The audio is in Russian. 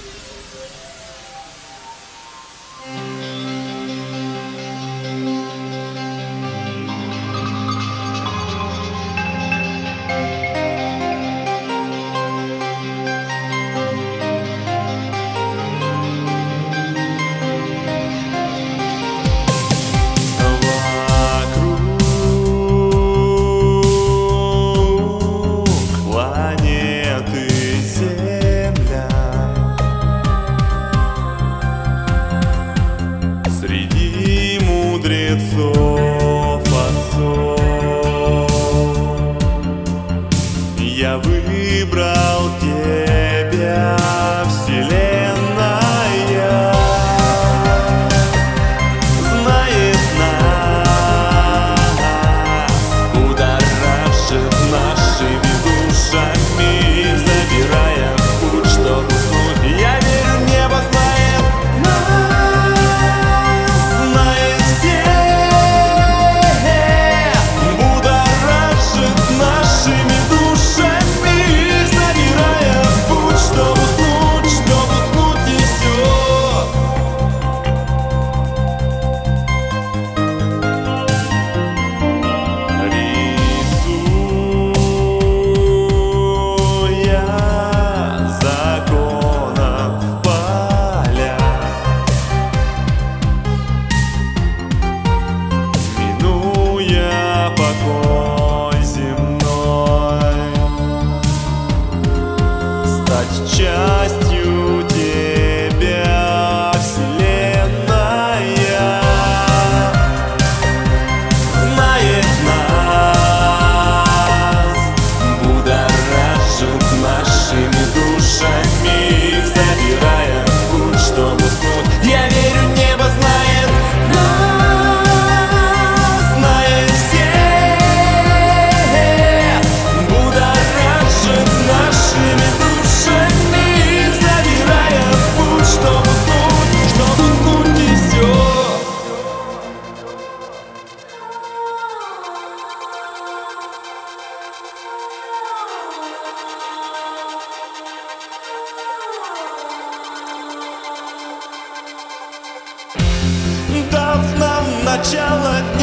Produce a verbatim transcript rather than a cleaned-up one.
Я выбрал тебя, Вселенная знает нас, будоражит нашими душами, забирая в путь, чтоб уснуть. Я верю, небо знает нас, знает всех, будоражит нашими душами, забирая в путь, чтоб уснуть, чтоб уснуть и все. Рисуя законов поля, минуя покой земной, стать частью тебя, Вселенная знает нас, будоражит нашими душами, забирая в путь, чтоб уснуть. Я верю, небо знает нас, знает всех, будоражит нашими душами, забирая в путь, чтоб уснуть, чтоб уснуть и все. Дав нам начало дня,